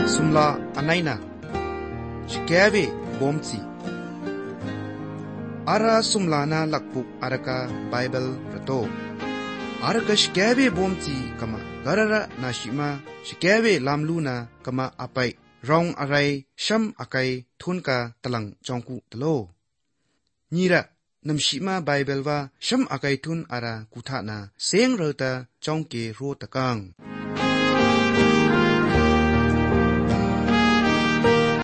สุมลาอันไหนนะชแกเวบอมซีอาราสุมลานาลักปุกอารากาไบเบิลระโตอารากาชแกเวบอมซีกามะการะระนาชิมาชแกเวลามลูนากามะอไปรองอะไรชัมอากายทุนกาตลังจองกุตโลนี่ระนำชิมาไบเบิลว่าชัมอากายทุนอารากุทานาเสียงเราตาจองเกโรตะกัง